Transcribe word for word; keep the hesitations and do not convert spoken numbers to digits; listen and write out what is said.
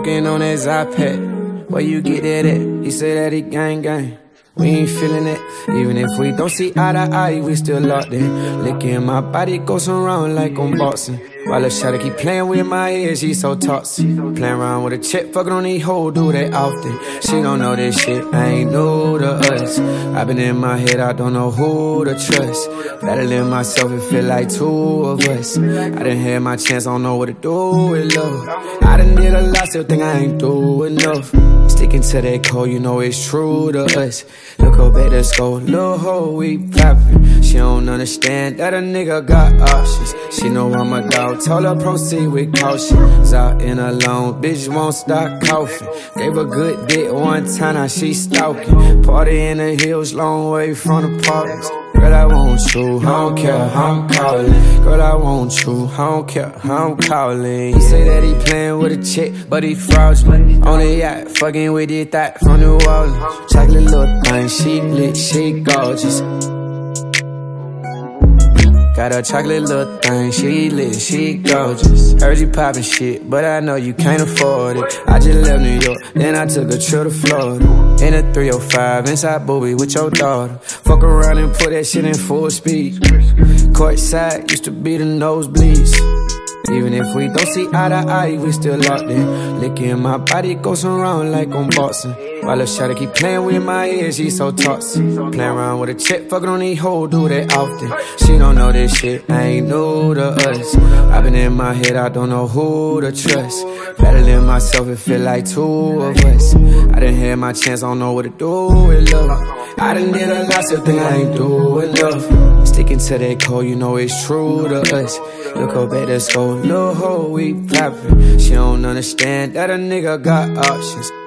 Smoking on his iPad. Where you get that at? He say that he gang gang. We ain't feeling it. Even if we don't see eye to eye, we still locked in. Licking my body goes around like I'm boxing. While a shawty keep playing with my head, she so toxic. Playing around with a chick, fucking on these hoes, do that often. She don't know this shit, I ain't new to us. I been in my head, I don't know who to trust. Battling myself, it feel like two of us. I done had my chance, I don't know what to do with love. I done did a lot, still think I ain't do enough. Sticking to that code, you know it's true to us. Look up at the score, little hoe, we poppin'. She don't understand that a nigga got options. She know I'm a dog, told her proceed with caution. Was out in alone, bitch won't stop coughing. Gave a good dick one time, now she stalking. Party in the hills, long way from the parks. Girl, I want you, I don't care how I'm calling. Girl, I want you, I don't care how I'm calling. He say that he playin' with a chick, but he fraudulent. On the yacht, fucking with his thought from New Orleans. Chocolate little thing, she lit, she gorgeous. Got a chocolate little thing, she lit, she gorgeous. Heard you poppin' shit, but I know you can't afford it. I just left New York, then I took a trip to Florida. In a three oh five, inside Booby with your daughter. Fuck around and put that shit in full speed. Courtside, used to be the nosebleeds. Even if we don't see eye to eye, we still locked in. Licking my body goes around like I'm boxing. While a shawty keep playing with my head, she so toxic. Playing around with a chick, fucking on these hoes, do that often. She don't know this shit, I ain't new to us. I been in my head, I don't know who to trust. Battling myself, it feel like two of us. I done had my chance, I don't know what to do with love. I done did a lot, still think I ain't do enough. Sticking to that code, you know it's true to us. Look up at the score, little hoe, we poppin'. She don't understand that a nigga got options.